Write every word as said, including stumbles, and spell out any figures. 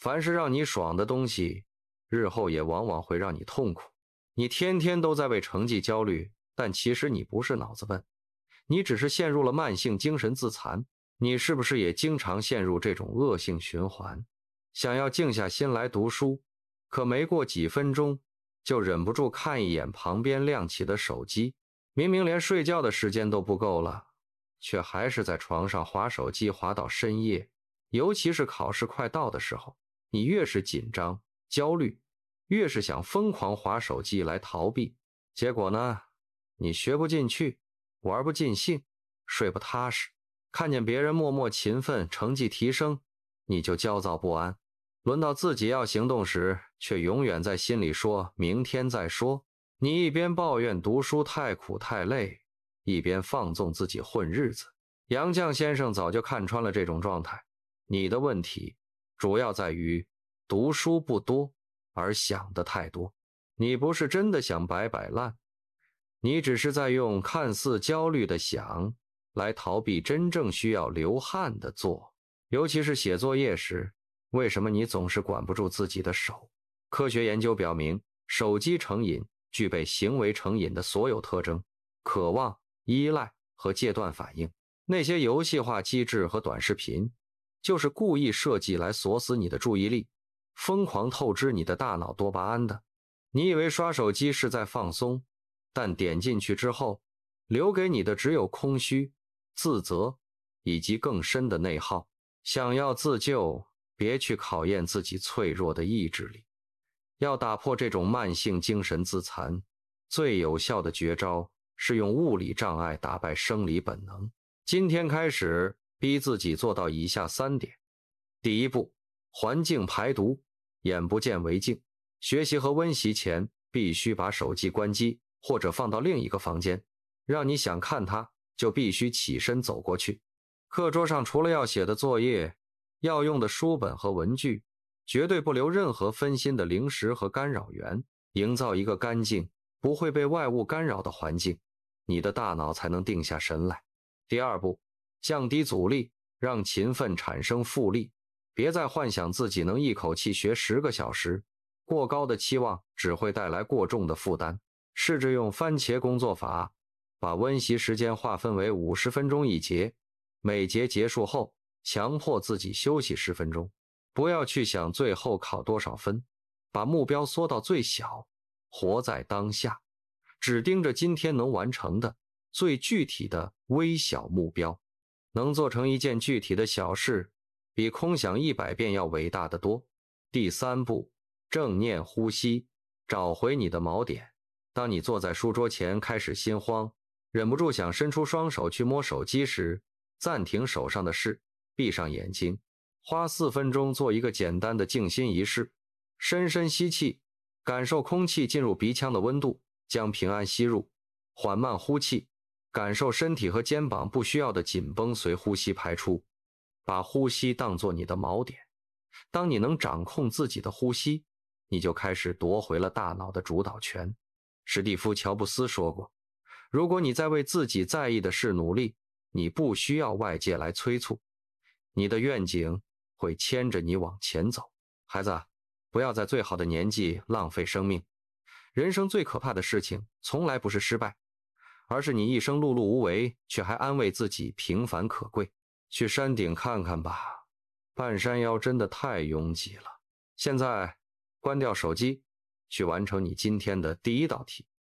凡是让你爽的东西，日后也往往会让你痛苦。你天天都在为成绩焦虑，但其实你不是脑子笨，你只是陷入了慢性精神自残。你是不是也经常陷入这种恶性循环？想要静下心来读书，可没过几分钟，就忍不住看一眼旁边亮起的手机，明明连睡觉的时间都不够了，却还是在床上滑手机滑到深夜。尤其是考试快到的时候，你越是紧张焦虑，越是想疯狂滑手机来逃避。结果呢，你学不进去，玩不尽兴，睡不踏实，看见别人默默勤奋，成绩提升，你就焦躁不安。轮到自己要行动时，却永远在心里说明天再说。你一边抱怨读书太苦太累，一边放纵自己混日子。杨绛先生早就看穿了这种状态，你的问题主要在于读书不多，而想的太多。你不是真的想摆摆烂，你只是在用看似焦虑的想来逃避真正需要流汗的做。尤其是写作业时，为什么你总是管不住自己的手？科学研究表明，手机成瘾具备行为成瘾的所有特征：渴望、依赖和戒断反应。那些游戏化机制和短视频，就是故意设计来锁死你的注意力，疯狂透支你的大脑多巴胺的。你以为刷手机是在放松，但点进去之后，留给你的只有空虚、自责以及更深的内耗。想要自救，别去考验自己脆弱的意志力。要打破这种慢性精神自残，最有效的绝招是用物理障碍打败生理本能。今天开始，逼自己做到以下三点。第一步，环境排毒，眼不见为净。学习和温习前，必须把手机关机，或者放到另一个房间，让你想看它，就必须起身走过去。课桌上除了要写的作业，要用的书本和文具，绝对不留任何分心的零食和干扰源，营造一个干净，不会被外物干扰的环境，你的大脑才能定下神来。第二步，降低阻力，让勤奋产生复利。别再幻想自己能一口气学十个小时，过高的期望只会带来过重的负担。试着用番茄工作法，把温习时间划分为五十分钟一节，每节结束后强迫自己休息十分钟。不要去想最后考多少分，把目标缩到最小，活在当下，只盯着今天能完成的最具体的微小目标。能做成一件具体的小事，比空想一百遍要伟大得多。第三步，正念呼吸，找回你的锚点。当你坐在书桌前开始心慌，忍不住想伸出双手去摸手机时，暂停手上的事，闭上眼睛，花四分钟做一个简单的静心仪式。深深吸气，感受空气进入鼻腔的温度，将平安吸入。缓慢呼气，感受身体和肩膀不需要的紧绷随呼吸排出。把呼吸当作你的锚点。当你能掌控自己的呼吸，你就开始夺回了大脑的主导权。史蒂夫·乔布斯说过，如果你在为自己在意的事努力，你不需要外界来催促，你的愿景会牵着你往前走。孩子，不要在最好的年纪浪费生命。人生最可怕的事情从来不是失败，而是你一生碌碌无为，却还安慰自己平凡可贵。去山顶看看吧，半山腰真的太拥挤了。现在关掉手机，去完成你今天的第一道题。